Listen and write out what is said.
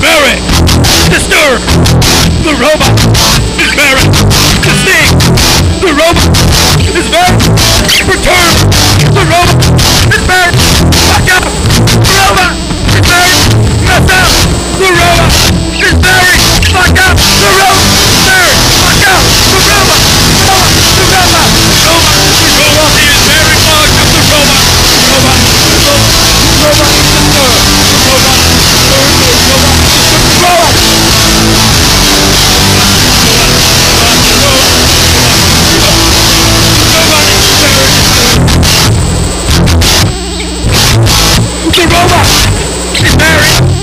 very disturbed. The robot is very distinct. The robot is very perturbed. The robot is very fucked up. The robot is very messed up. The robot is very fucked up. The robot is very fucked up. The robot is very fucked up. The robot is disturbed. The robot is very